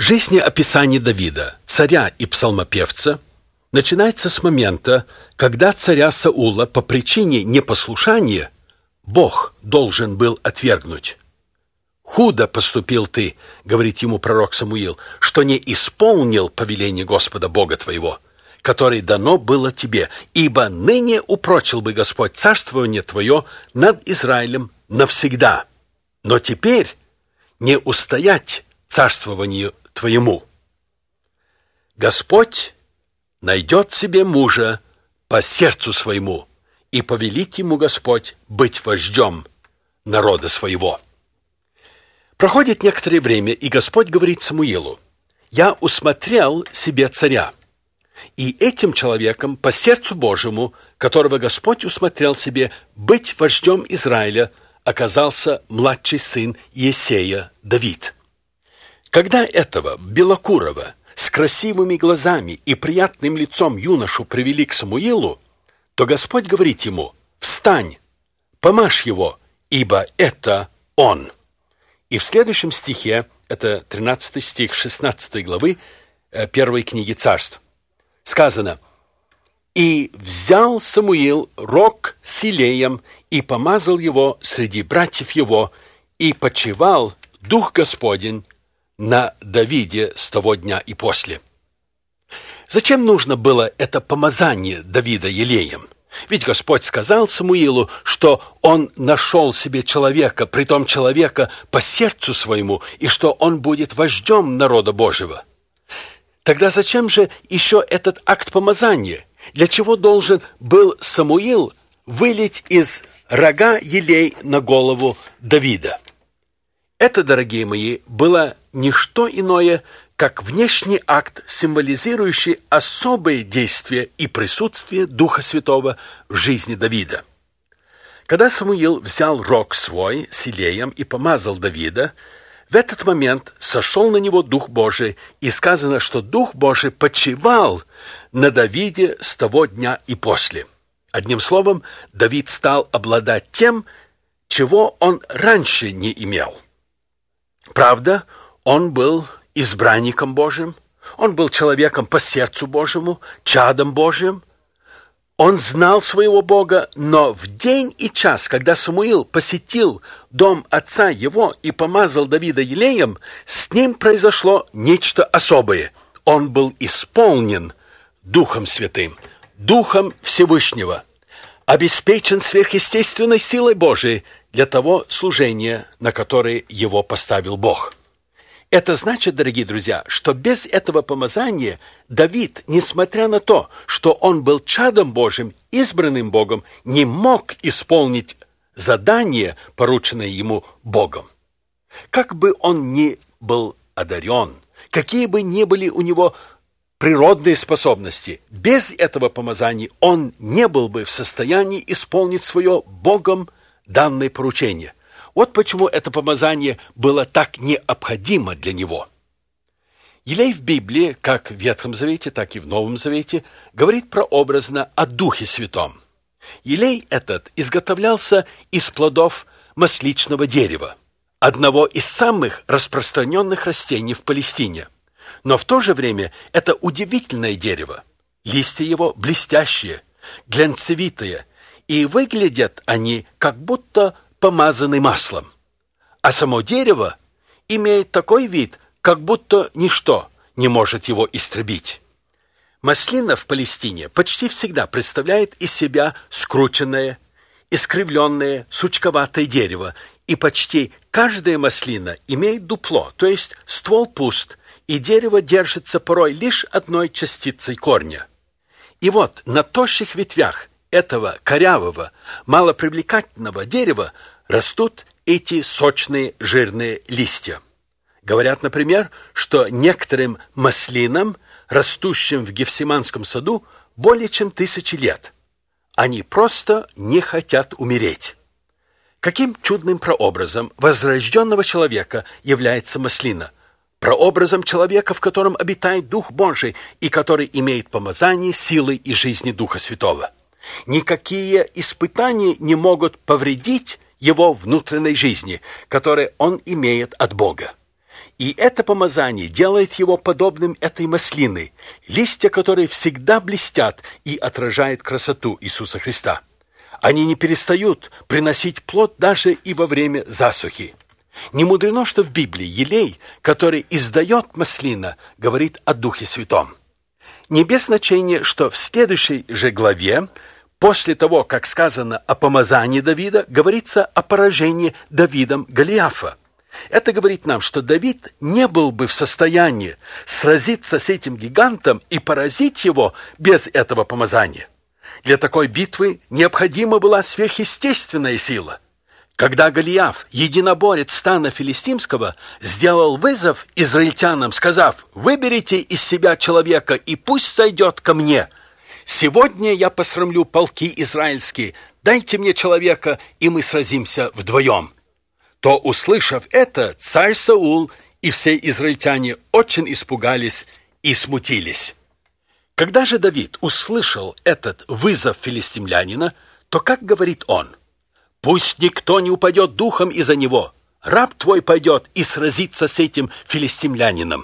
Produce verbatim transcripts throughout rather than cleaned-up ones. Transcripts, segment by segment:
Жизнеописание Давида, царя и псалмопевца, начинается с момента, когда царя Саула по причине непослушания Бог должен был отвергнуть. «Худо поступил ты, — говорит ему пророк Самуил, — что не исполнил повеление Господа Бога твоего, которое дано было тебе, ибо ныне упрочил бы Господь царствование твое над Израилем навсегда, но теперь не устоять царствованию твоему. Господь найдет себе мужа по сердцу своему, и повелит ему Господь быть вождем народа своего». Проходит некоторое время, и Господь говорит Самуилу: «Я усмотрел себе царя». И этим человеком по сердцу Божьему, которого Господь усмотрел себе быть вождем Израиля, оказался младший сын Иессея Давид. Когда этого белокурого, с красивыми глазами и приятным лицом юношу привели к Самуилу, то Господь говорит ему: «Встань, помажь его, ибо это он». И в следующем стихе, это тринадцатый стих шестнадцатой главы первой книги Царств, сказано: «И взял Самуил рог с елеем и помазал его среди братьев его, и почивал Дух Господень на Давиде с того дня и после». Зачем нужно было это помазание Давида елеем? Ведь Господь сказал Самуилу, что он нашел себе человека, притом человека по сердцу своему, и что он будет вождем народа Божьего. Тогда зачем же еще этот акт помазания? Для чего должен был Самуил вылить из рога елей на голову Давида? Это, дорогие мои, было не что иное, как внешний акт, символизирующий особое действие и присутствие Духа Святого в жизни Давида. Когда Самуил взял рог свой с елеем и помазал Давида, в этот момент сошел на него Дух Божий, и сказано, что Дух Божий почивал на Давиде с того дня и после. Одним словом, Давид стал обладать тем, чего он раньше не имел. Правда, он был избранником Божьим, он был человеком по сердцу Божьему, чадом Божьим. Он знал своего Бога, но в день и час, когда Самуил посетил дом отца его и помазал Давида елеем, с ним произошло нечто особое. Он был исполнен Духом Святым, Духом Всевышнего, обеспечен сверхъестественной силой Божией для того служения, на которое его поставил Бог. Это значит, дорогие друзья, что без этого помазания Давид, несмотря на то, что он был чадом Божьим, избранным Богом, не мог исполнить задание, порученное ему Богом. Как бы он ни был одарен, какие бы ни были у него природные способности, без этого помазания он не был бы в состоянии исполнить свое Богом данное поручение. Вот почему это помазание было так необходимо для него. Елей в Библии, как в Ветхом Завете, так и в Новом Завете, говорит прообразно о Духе Святом. Елей этот изготовлялся из плодов масличного дерева, одного из самых распространенных растений в Палестине. Но в то же время это удивительное дерево. Листья его блестящие, глянцевитые, и выглядят они как будто помазаны маслом. А само дерево имеет такой вид, как будто ничто не может его истребить. Маслина в Палестине почти всегда представляет из себя скрученное, искривленное, сучковатое дерево, и почти каждая маслина имеет дупло, то есть ствол пуст, и дерево держится порой лишь одной частицей корня. И вот на тощих ветвях этого корявого, малопривлекательного дерева растут эти сочные жирные листья. Говорят, например, что некоторым маслинам, растущим в Гефсиманском саду, более чем тысячи лет. Они просто не хотят умереть. Каким чудным прообразом возрожденного человека является маслина? Прообразом человека, в котором обитает Дух Божий и который имеет помазание силы и жизни Духа Святого. Никакие испытания не могут повредить его внутренней жизни, которую он имеет от Бога. И это помазание делает его подобным этой маслины, листья которой всегда блестят и отражают красоту Иисуса Христа. Они не перестают приносить плод даже и во время засухи. Не мудрено, что в Библии елей, который издает маслина, говорит о Духе Святом. Не без значения, что в следующей же главе, после того, как сказано о помазании Давида, говорится о поражении Давидом Голиафа. Это говорит нам, что Давид не был бы в состоянии сразиться с этим гигантом и поразить его без этого помазания. Для такой битвы необходима была сверхъестественная сила. Когда Голиаф, единоборец стана филистимского, сделал вызов израильтянам, сказав: «Выберите из себя человека, и пусть сойдет ко мне. Сегодня я посрамлю полки израильские, дайте мне человека, и мы сразимся вдвоем», то, услышав это, царь Саул и все израильтяне очень испугались и смутились. Когда же Давид услышал этот вызов филистимлянина, то как говорит он: «Пусть никто не упадет духом из-за него, раб твой пойдет и сразится с этим филистимлянином».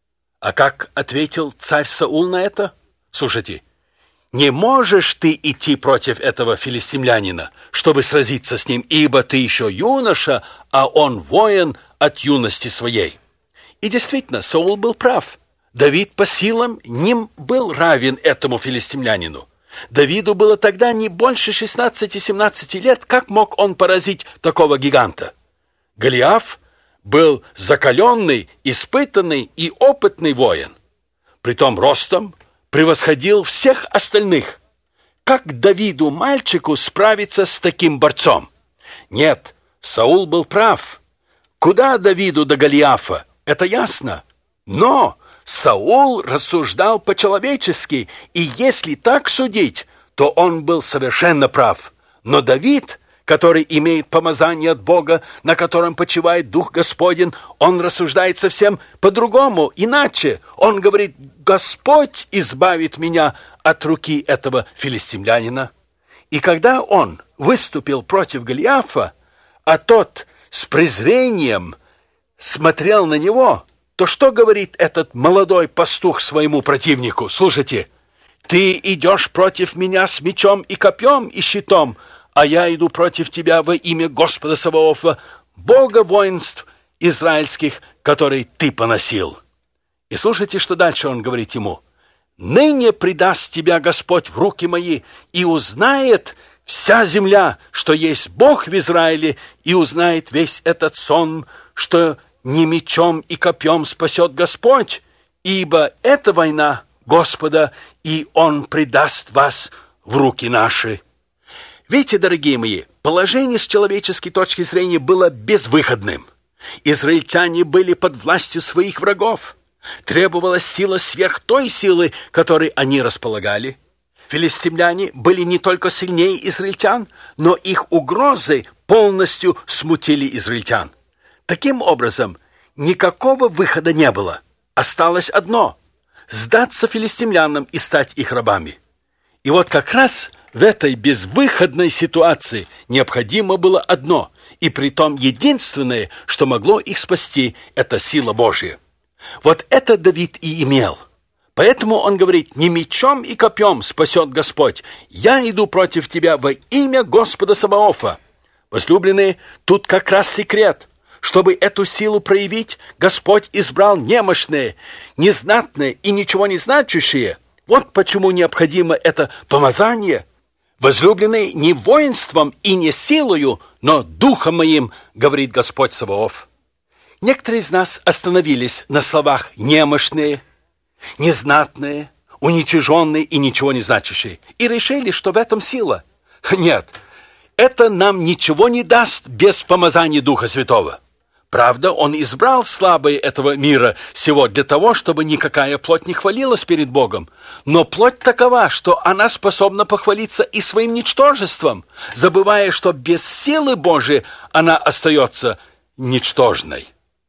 А как ответил царь Саул на это? Слушайте: «Не можешь ты идти против этого филистимлянина, чтобы сразиться с ним, ибо ты еще юноша, а он воин от юности своей». И действительно, Саул был прав. Давид по силам не был равен этому филистимлянину. Давиду было тогда не больше шестнадцати-семнадцати лет. Как мог он поразить такого гиганта? Голиаф был закаленный, испытанный и опытный воин. Притом ростом превосходил всех остальных. Как Давиду, мальчику, справиться с таким борцом? Нет, Саул был прав. Куда Давиду до Голиафа? Это ясно. Но Саул рассуждал по-человечески, и если так судить, то он был совершенно прав. Но Давид, который имеет помазание от Бога, на котором почивает Дух Господень, он рассуждает совсем по-другому, иначе. Он говорит: «Господь избавит меня от руки этого филистимлянина». И когда он выступил против Голиафа, а тот с презрением смотрел на него, то что говорит этот молодой пастух своему противнику? Слушайте: «Ты идешь против меня с мечом и копьем и щитом, а я иду против тебя во имя Господа Саваофа, Бога воинств израильских, который ты поносил». И слушайте, что дальше он говорит ему: «Ныне предаст тебя Господь в руки мои, и узнает вся земля, что есть Бог в Израиле, и узнает весь этот сон, что не мечом и копьем спасет Господь, ибо это война Господа, и Он предаст вас в руки наши». Видите, дорогие мои, положение с человеческой точки зрения было безвыходным. Израильтяне были под властью своих врагов. Требовалась сила сверх той силы, которой они располагали. Филистимляне были не только сильнее израильтян, но их угрозы полностью смутили израильтян. Таким образом, никакого выхода не было. Осталось одно – сдаться филистимлянам и стать их рабами. И вот как раз в этой безвыходной ситуации необходимо было одно, и притом единственное, что могло их спасти – это сила Божья. Вот это Давид и имел. Поэтому он говорит: «Не мечом и копьем спасет Господь, я иду против тебя во имя Господа Саваофа». Возлюбленные, тут как раз секрет. Чтобы эту силу проявить, Господь избрал немощные, незнатные и ничего не значащие. Вот почему необходимо это помазание. Возлюбленные, не воинством и не силою, но духом моим, говорит Господь Саваоф. Некоторые из нас остановились на словах «немощные», «незнатные», «уничиженные» и «ничего не значащие» и решили, что в этом сила. Нет, это нам ничего не даст без помазания Духа Святого. Правда, Он избрал слабые этого мира сего для того, чтобы никакая плоть не хвалилась перед Богом. Но плоть такова, что она способна похвалиться и своим ничтожеством, забывая, что без силы Божией она остается ничтожной.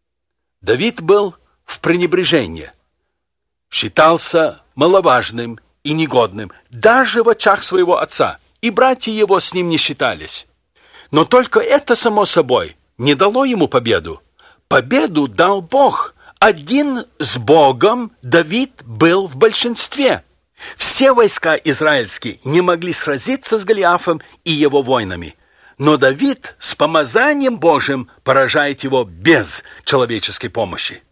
Давид был в пренебрежении, считался маловажным и негодным, даже в очах своего отца, и братья его с ним не считались. Но только это, само собой, не дало ему победу. Победу дал Бог, один с Богом Давид был в большинстве. Все войска израильские не могли сразиться с Голиафом и его воинами. Но Давид с помазанием Божьим поражает его без человеческой помощи.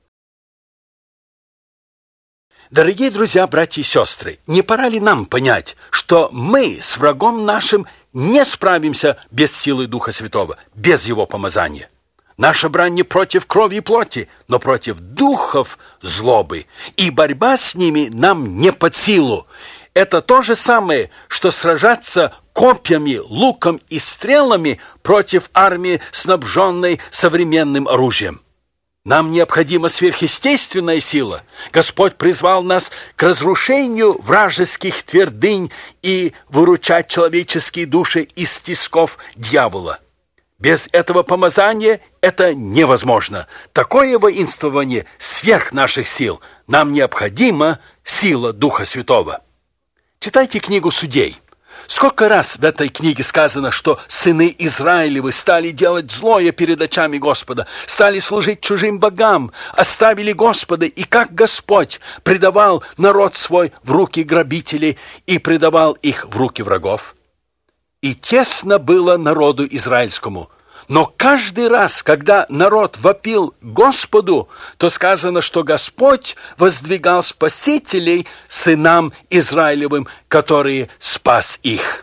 Дорогие друзья, братья и сестры, не пора ли нам понять, что мы с врагом нашим не справимся без силы Духа Святого, без его помазания? Наша брань не против крови и плоти, но против духов злобы, и борьба с ними нам не под силу. Это то же самое, что сражаться копьями, луком и стрелами против армии, снабженной современным оружием. Нам необходима сверхъестественная сила. Господь призвал нас к разрушению вражеских твердынь и выручать человеческие души из тисков дьявола. Без этого помазания это невозможно. Такое воинствование сверх наших сил. Нам необходима сила Духа Святого. Читайте книгу Судей. Сколько раз в этой книге сказано, что сыны Израилевы стали делать злое перед очами Господа, стали служить чужим богам, оставили Господа, и как Господь предавал народ свой в руки грабителей и предавал их в руки врагов. И тесно было народу израильскому. Но каждый раз, когда народ вопил Господу, то сказано, что Господь воздвигал спасителей сынам Израилевым, которые спас их.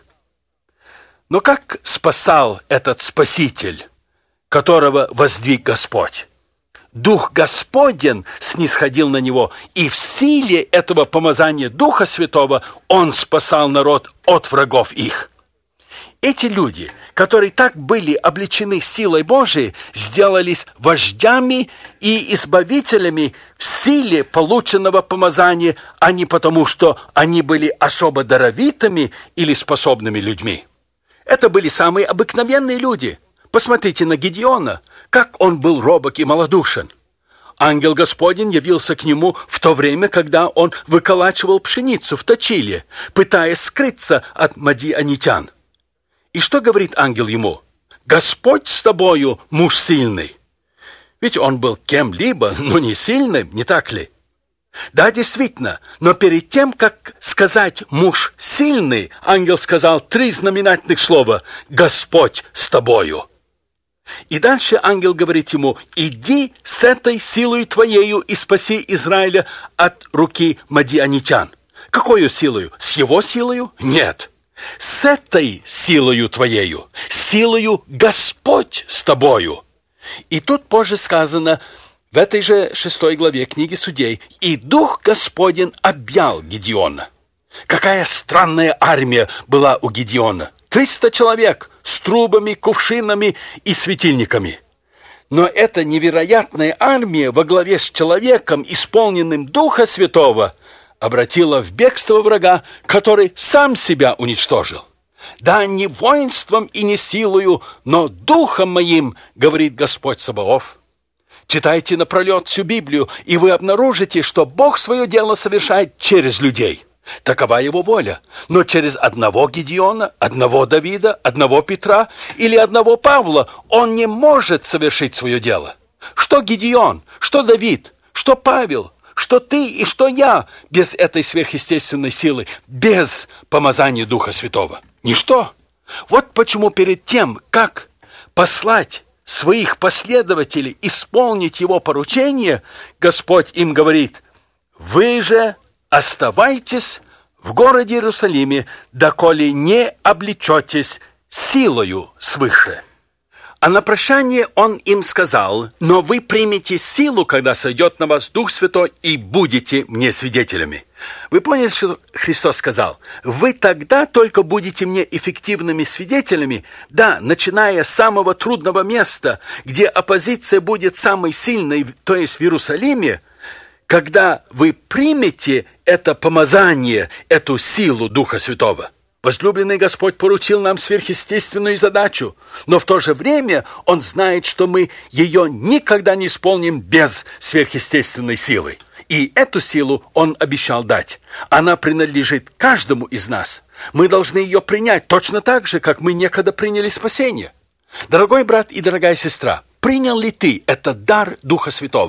Но как спасал этот спаситель, которого воздвиг Господь? Дух Господень снисходил на него, и в силе этого помазания Духа Святого он спасал народ от врагов их. Эти люди, которые так были облечены силой Божией, сделались вождями и избавителями в силе полученного помазания, а не потому, что они были особо даровитыми или способными людьми. Это были самые обыкновенные люди. Посмотрите на Гедеона, как он был робок и малодушен. Ангел Господень явился к нему в то время, когда он выколачивал пшеницу в точиле, пытаясь скрыться от мадианитян. И что говорит ангел ему? «Господь с тобою, муж сильный». Ведь он был кем-либо, но не сильным, не так ли? Да, действительно, но перед тем, как сказать «муж сильный», ангел сказал три знаменательных слова «Господь с тобою». И дальше ангел говорит ему: «Иди с этой силой твоею и спаси Израиля от руки мадианитян». Какою силою? С его силою? Нет. С этой силою твоею, силою Господь с тобою. И тут позже сказано, в этой же шестой главе книги Судей, «И Дух Господень объял Гедеона». Какая странная армия была у Гедеона. Триста человек с трубами, кувшинами и светильниками. Но эта невероятная армия во главе с человеком, исполненным Духа Святого, обратила в бегство врага, который сам себя уничтожил. «Да не воинством и не силою, но духом моим, говорит Господь Саваоф». Читайте напролет всю Библию, и вы обнаружите, что Бог свое дело совершает через людей. Такова его воля. Но через одного Гедеона, одного Давида, одного Петра или одного Павла он не может совершить свое дело. Что Гедеон, что Давид, что Павел, что ты и что я без этой сверхъестественной силы, без помазания Духа Святого? Ничто. Вот почему перед тем, как послать своих последователей исполнить его поручение, Господь им говорит: «Вы же оставайтесь в городе Иерусалиме, доколе не облечетесь силою свыше». А на прощание он им сказал: «Но вы примете силу, когда сойдет на вас Дух Святой, и будете мне свидетелями». Вы поняли, что Христос сказал? Вы тогда только будете мне эффективными свидетелями, да, начиная с самого трудного места, где оппозиция будет самой сильной, то есть в Иерусалиме, когда вы примете это помазание, эту силу Духа Святого. Возлюбленный Господь поручил нам сверхъестественную задачу, но в то же время Он знает, что мы ее никогда не исполним без сверхъестественной силы. И эту силу Он обещал дать. Она принадлежит каждому из нас. Мы должны ее принять точно так же, как мы некогда приняли спасение. Дорогой брат и дорогая сестра, принял ли ты этот дар Духа Святого?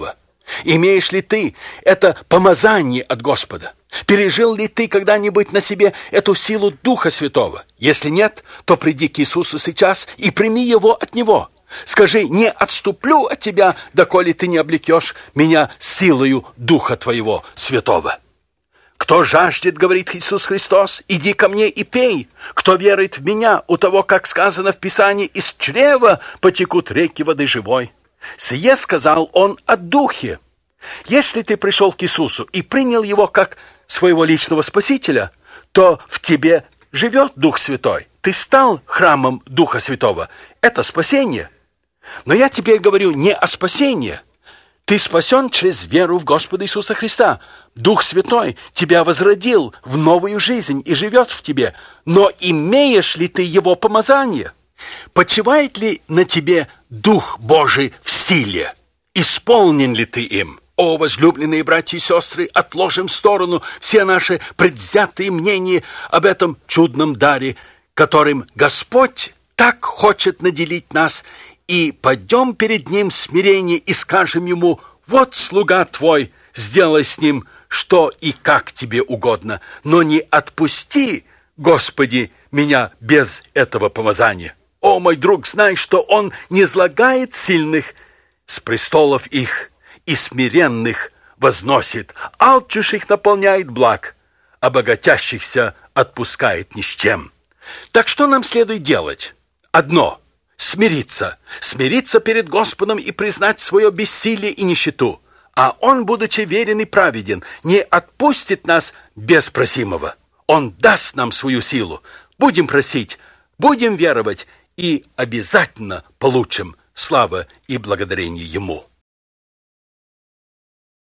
Имеешь ли ты это помазание от Господа? Пережил ли ты когда-нибудь на себе эту силу Духа Святого? Если нет, то приди к Иисусу сейчас и прими Его от Него. Скажи: не отступлю от Тебя, доколе Ты не облекешь меня силою Духа Твоего Святого. Кто жаждет, говорит Иисус Христос, иди ко мне и пей. Кто верует в меня, у того, как сказано в Писании, из чрева потекут реки воды живой. Сие сказал Он о Духе. Если ты пришел к Иисусу и принял Его как своего личного Спасителя, то в тебе живет Дух Святой. Ты стал храмом Духа Святого. Это спасение. Но я теперь говорю не о спасении. Ты спасен через веру в Господа Иисуса Христа. Дух Святой тебя возродил в новую жизнь и живет в тебе. Но имеешь ли ты Его помазание? Почивает ли на тебе Дух Божий в силе? Исполнен ли ты им? О, возлюбленные братья и сестры, отложим в сторону все наши предвзятые мнения об этом чудном даре, которым Господь так хочет наделить нас, и пойдем перед Ним в смирении и скажем Ему: вот слуга Твой, сделай с ним что и как Тебе угодно, но не отпусти, Господи, меня без этого помазания. О, мой друг, знай, что Он низлагает сильных с престолов их и смиренных возносит, алчущих наполняет благ, а богатящихся отпускает ни с чем. Так что нам следует делать? Одно – смириться. Смириться перед Господом и признать свое бессилие и нищету. А Он, будучи верен и праведен, не отпустит нас без просимого. Он даст нам свою силу. Будем просить, будем веровать и обязательно получим славу и благодарение Ему.